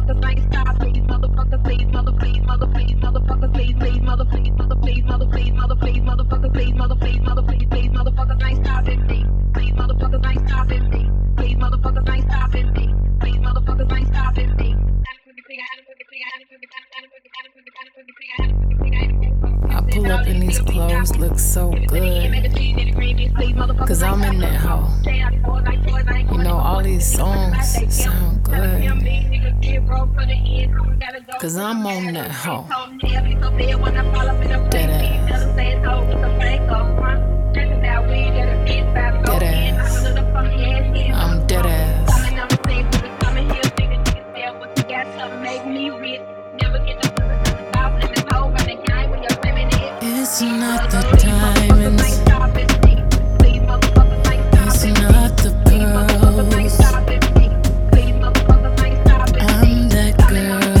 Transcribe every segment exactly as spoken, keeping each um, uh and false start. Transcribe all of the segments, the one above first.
motherfuckers ain't stop. Please, motherfuckers, please, mother, please, mother, please, motherfuckers, please, please, mother, please, mother, please, mother, please, mother, please, motherfuckers, please, mother, please, mother, please, please, motherfuckers ain't stopping me. Please, motherfuckers ain't stopping me. Please, motherfuckers ain't stopping me. Please, motherfuckers ain't stopping me. I pull up in these clothes, look so good, cause I'm in that hoe. You know, all these songs sound good, cause I'm on that hoe. Dead ass. Dead ass. I'm dead ass. It's not the diamonds, it's not the pearls. I'm that girl,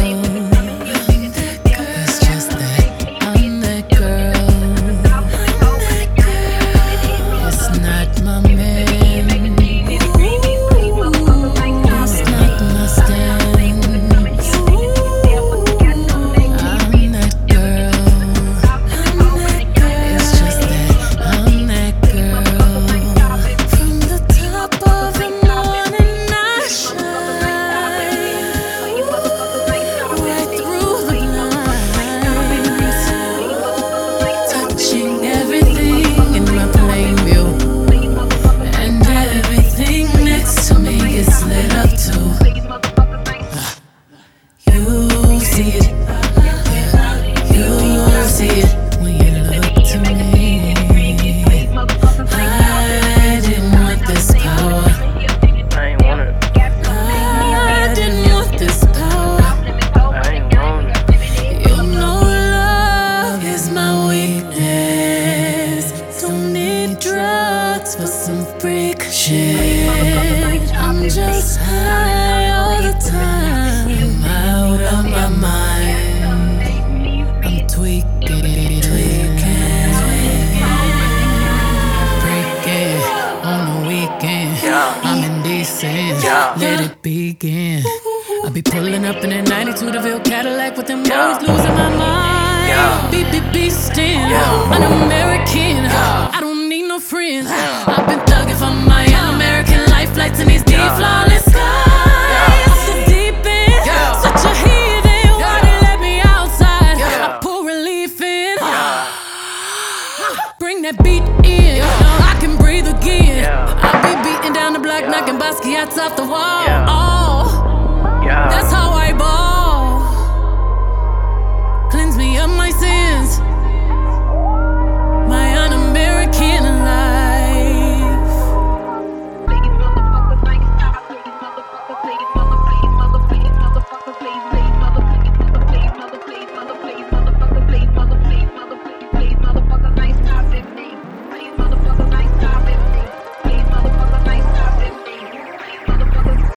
it's just that I'm that girl. It's not my man, it's not my stand. For some freak shit, I'm just high all the time. I'm out of my mind. I'm tweaking, tweaking, breaking on the weekend. I'm indecent, let it begin. I be pulling up in that ninety-two DeVille Cadillac with them boys losing my mind. Beep beep beastin', an American. I don't need no friends. I've been thugging for my American life, flights in these deep flawless skies. Off the deep end, such a heathen. Why they let me outside? I pull relief in. Bring that beat in, I can breathe again. I be beating down the block, knocking Basquiat's off the wall.